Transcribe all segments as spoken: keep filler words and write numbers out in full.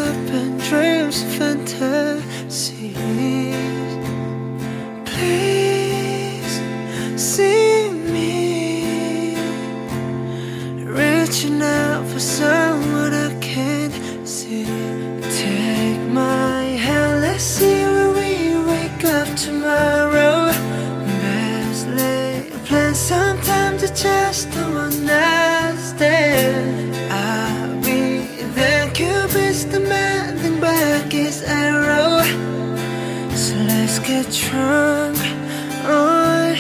up in dreams and fantasies. Please see me reaching out for someone I can't see. Take my hand, let's see where we wake up tomorrow. Best laid plans, sometimes I just don't understand. I'll be there, Cupid's demanding back his arrow. So let's get drunk on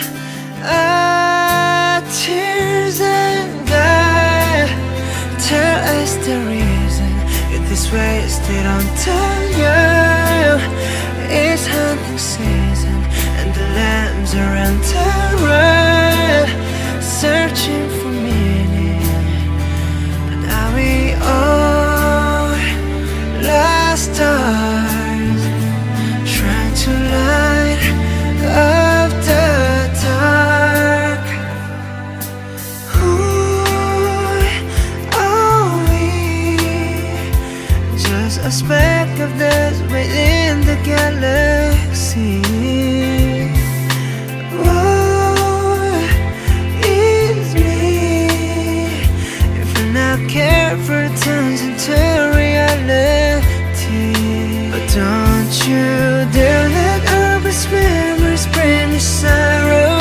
our tears and God tell us the reason you're this wasted on time. It's hunting season and the lambs are on terror, searching for meaning. But now we are lost stars, trying to light up the dark. Who are we? Just a speck of dust within the galaxy. What is me? If we're not careful, it turns into reality. But don't you dare let urban memories bring you sorrow.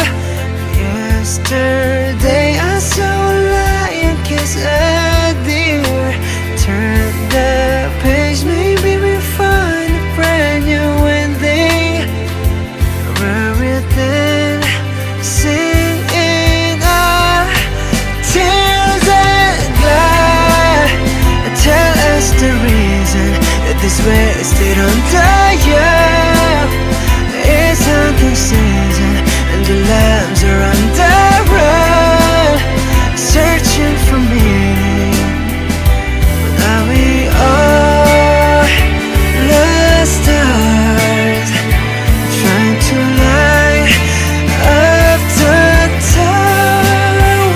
Yesterday I saw a lion kiss a deer. Turn the page, maybe we find a brand new ending. Rather than singing our tears and God tell us the reason that this wasted on time. It's hunting season and the lambs are on the run, searching for meaning. But now we are lost stars, trying to light up the dark.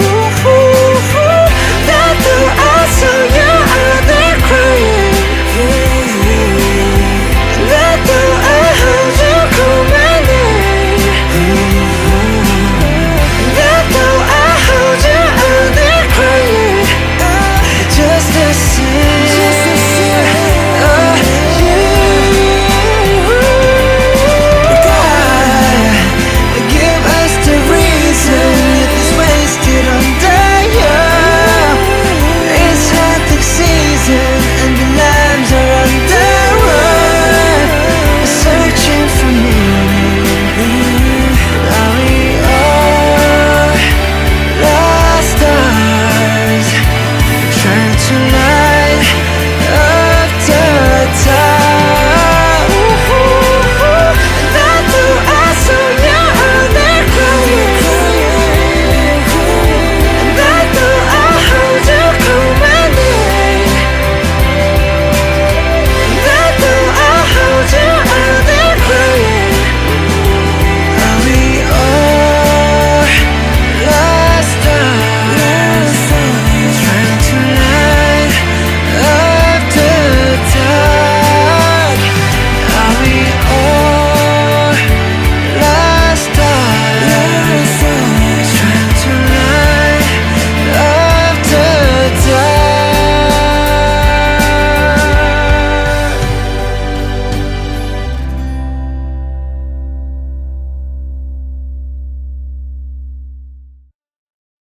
That though I saw you out there crying, that though I heard you call my name, that though I heard you out there crying, just the same. Oh, you God, give us the reason that this wasted on time. It's hunting season and the lambs are on the run, searching for meaning. Now we are lost stars, trying to light